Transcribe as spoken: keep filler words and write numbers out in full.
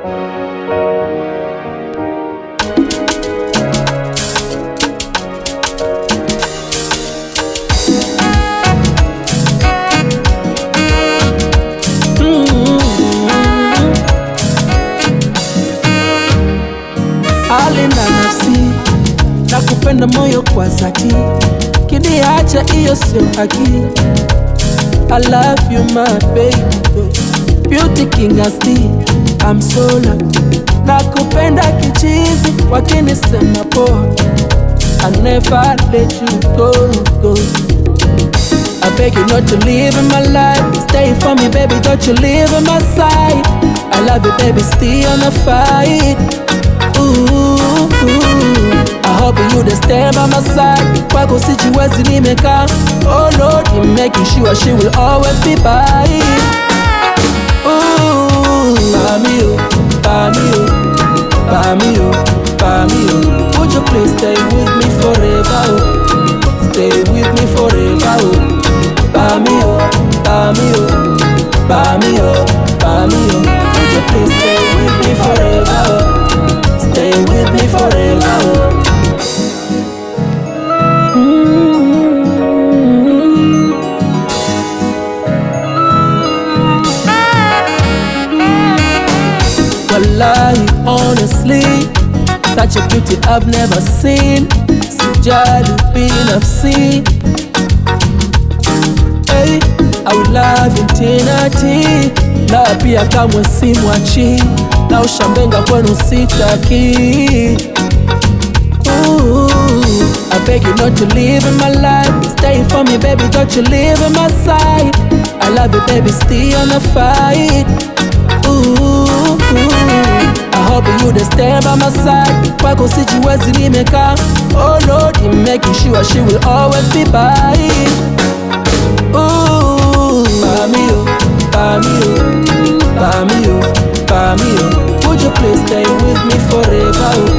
Hali na nafsi na kupenda moyo kwa dhati, kiniacha iyo sio haki. I love you my baby, beauty king asti, I'm so lucky. Na kupenda kichizi, wakinisema poa, I never let you go, go. I beg you not to leave in my life, stay for me baby, don't you leave on my side. I love you baby, stay on the fight. Ooh, ooh. I hope you to stand by my side. Kwako sijiwezi nimeka. Oh Lord, I'm making sure she will always be by. Ooh, Bami oh, Bami oh, Bami oh, Bami oh. Would you please stay with me forever oh? Stay with me forever oh. Bami oh, Bami oh, Bami oh, Bami oh. Would you please stay with me forever oh? Stay with me forever oh. Wallahi, honestly, such a beauty I've never seen. Sijali binafsi. Hey, I would love infinity. Na pia kamwe simwachi, na ushambenga kwenu sitaki. Ooh, I beg you not to leave in my life, stay for me baby, don't you leave on my side. I love you baby, stay on the fight. Ooh, I hope you to stand by my side. Kwako sijiwezi nimeka. Oh Lord, I'm making sure she will always be by. Ooh, Bami oh, Bami oh, Bami oh, Bami oh. Would you please stay with me forever oh?